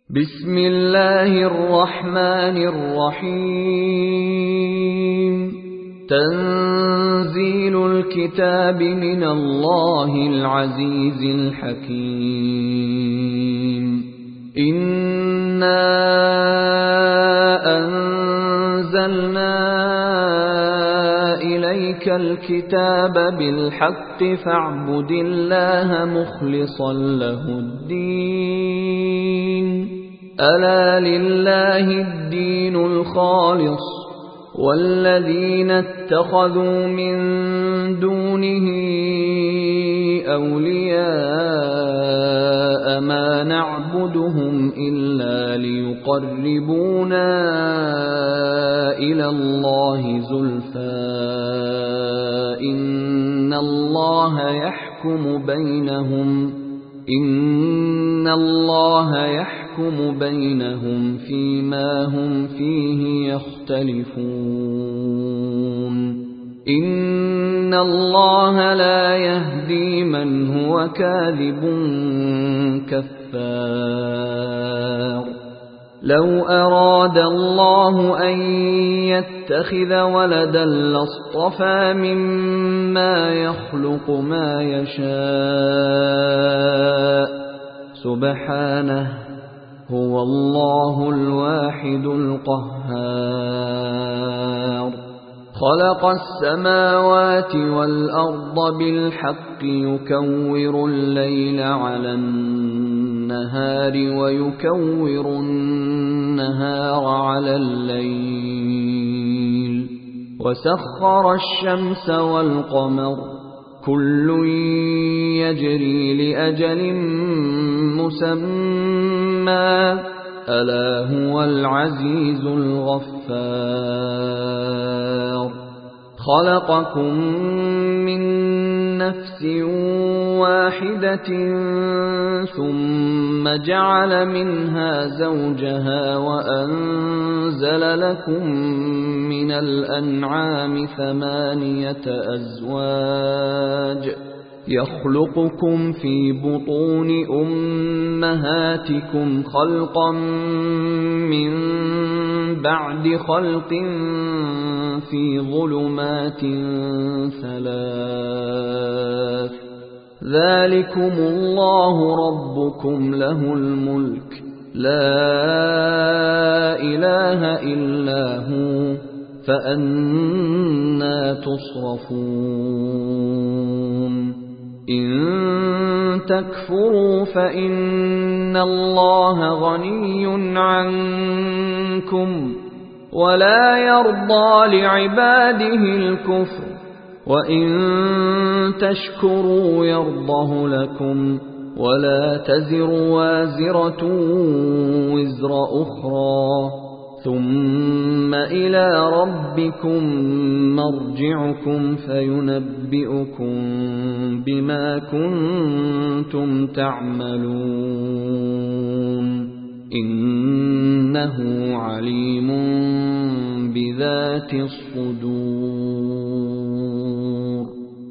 بسم الله الرحمن الرحيم تنزيل الكتاب من الله العزيز الحكيم إنا أنزلنا إليك الكتاب بالحق فاعبد الله مخلصا له الدين ألا لله الدين الخالص والذين اتخذوا من دونه أولياء ما نعبدهم إلا ليقربونا إلى الله زلفى إن الله يحكم بينهم فيما هم فيه يختلفون إن الله لا يهدي من هو كاذب كفار لو أراد الله أن يتخذ ولدا لاصطفى مما يخلق ما يشاء سبحانه هو الله الواحد القهار خلق السماوات والأرض بالحق يكور الليل على النهار ويكور النهار على الليل وسخر الشمس والقمر كل يجري لأجل مسمى ألا هو العزيز الغفار خلقكم من نفس واحدة ثم جعل منها زوجها وأنزل لكم من الأنعام 8 أزواج يخلقكم في بطون أمهاتكم خلقا من بعد خلق في ظلمات 3 ذلكم الله ربكم له الملك لا إله إلا هو فأنى تصرفون إن تكفروا فإن الله غني عنكم ولا يرضى لعباده الكفر وإن تشكروا يرضه لكم ولا تزر وازرة وزر أخرى ثم إلى ربكم مرجعكم فينبئكم بما كنتم تعملون إنه عليم بذات الصدور